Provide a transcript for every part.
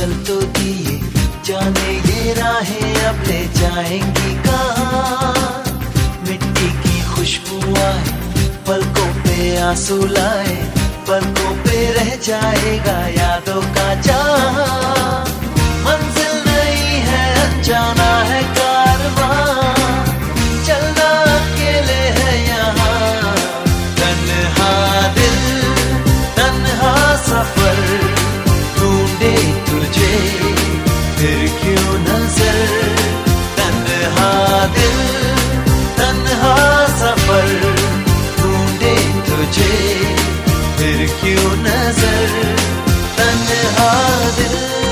चल तो दिए, जाने ये राहें अब ले जाएंगी कहाँ। मिट्टी की खुशबू आए, पलकों पे आंसू लाए, पलकों पे रह जाएगा यादों का जहां। मंजिल नहीं है अनजाना है कारवां, चलना अकेले है यहाँ। तन्हा दिल तन्हा सफर, ढूंढे तुझे फिर क्यों नजर। तन्हा दिल तन्हा सफर, ढूंढे तुझे फिर क्यों नजर। तन्हा दिल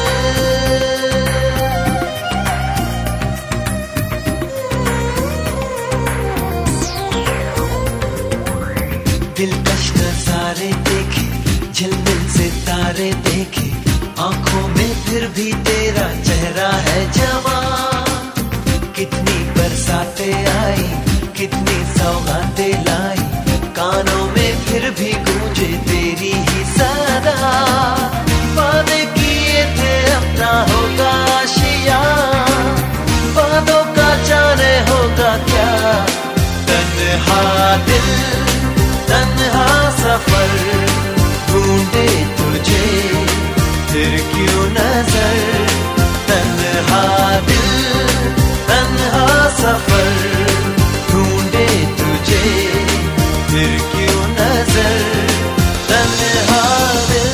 दिलकश नजारे देखे, झिलमिल से तारे देखे, आंखों में फिर भी तेरा चेहरा है जवां। कितनी बरसातें आई, कितनी सौगातें लाई, कानों में फिर भी गूंजे तेरी ही सदा। वादे किए थे अपना होगा आशिया, वादों का जाने होगा क्या। तन्हा दिल तन्हा सफर, ढूंढे तुझे फिर क्यों नजर। तन्हा दिल तन्हा सफर, ढूंढे तुझे फिर क्यों नजर। तन्हा दिल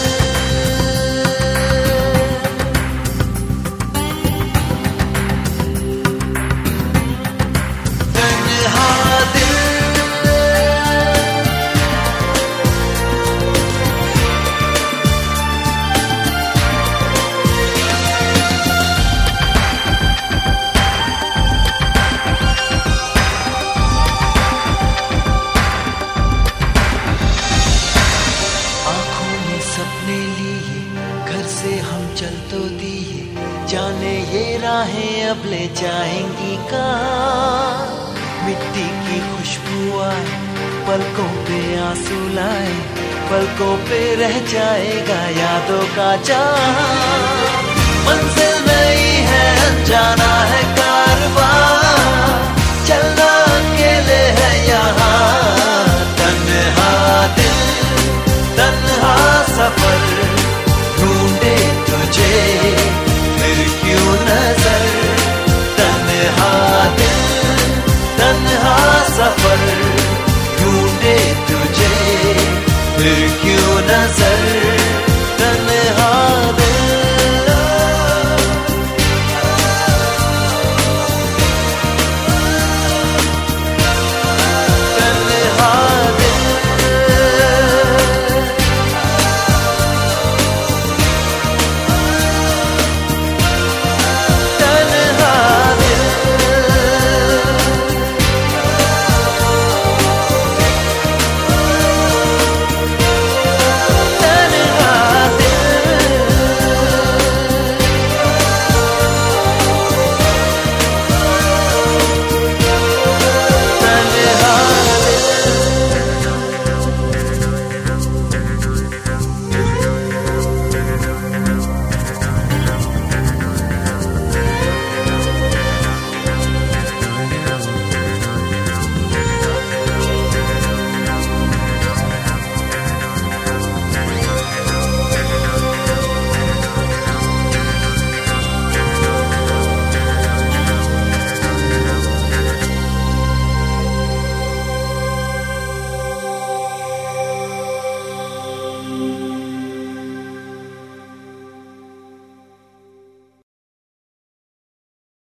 तन्हा दिल सपने लिए, घर से हम चल तो दिए, जाने ये राहें अब ले जाएंगी कहाँ। मिट्टी की खुशबू आए, पलकों पे आंसू लाए, पलकों पे रह जाएगा यादों का जहां। मंजिल नहीं है अनजाना है कारवां, चलना अकेले है यहाँ। तन्हा दिल तन्हा सफर, ढूंढे तुझे फिर क्यों नजर। तन्हा दिल तन्हा सफर, ढूंढे तुझे फिर क्यों नजर।